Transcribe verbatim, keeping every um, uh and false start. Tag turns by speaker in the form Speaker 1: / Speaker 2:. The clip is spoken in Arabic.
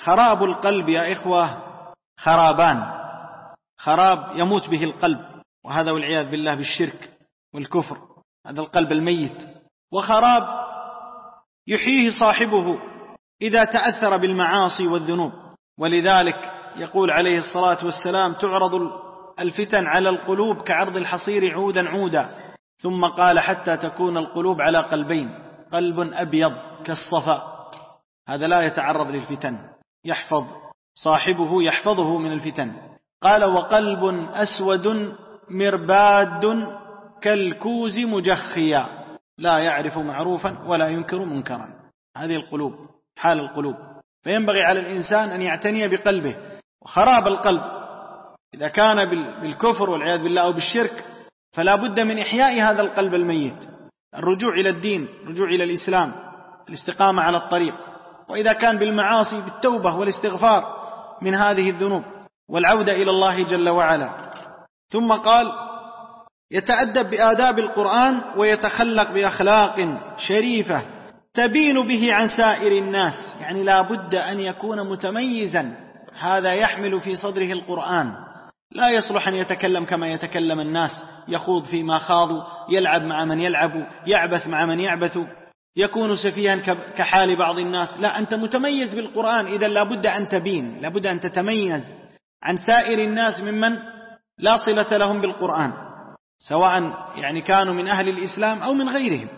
Speaker 1: خراب القلب يا إخوة خرابان: خراب يموت به القلب، وهذا والعياذ بالله بالشرك والكفر، هذا القلب الميت. وخراب يحييه صاحبه إذا تأثر بالمعاصي والذنوب. ولذلك يقول عليه الصلاة والسلام: تعرض الفتن على القلوب كعرض الحصير عودا عودا. ثم قال: حتى تكون القلوب على قلبين: قلب أبيض كالصفا، هذا لا يتعرض للفتن، يحفظ صاحبه يحفظه من الفتن. قال: وقلب أسود مرباد كالكوز مجخيا، لا يعرف معروفا ولا ينكر منكرا. هذه القلوب، حال القلوب. فينبغي على الإنسان أن يعتني بقلبه. وخراب القلب إذا كان بالكفر والعياذ بالله أو بالشرك فلا بد من إحياء هذا القلب الميت، الرجوع إلى الدين، الرجوع إلى الإسلام، الاستقامة على الطريق. وإذا كان بالمعاصي بالتوبة والاستغفار من هذه الذنوب والعودة إلى الله جل وعلا. ثم قال: يتأدب بآداب القرآن ويتخلق بأخلاق شريفة تبين به عن سائر الناس، يعني لا بد أن يكون متميزا، هذا يحمل في صدره القرآن، لا يصلح أن يتكلم كما يتكلم الناس، يخوض فيما خاضوا، يلعب مع من يلعب، يعبث مع من يعبث، يكون سفيها كحال بعض الناس. لا، أنت متميز بالقرآن، إذا لا بد أن تبين، لا بد أن تتميز عن سائر الناس ممن لا صلة لهم بالقرآن، سواء يعني كانوا من أهل الإسلام أو من غيرهم.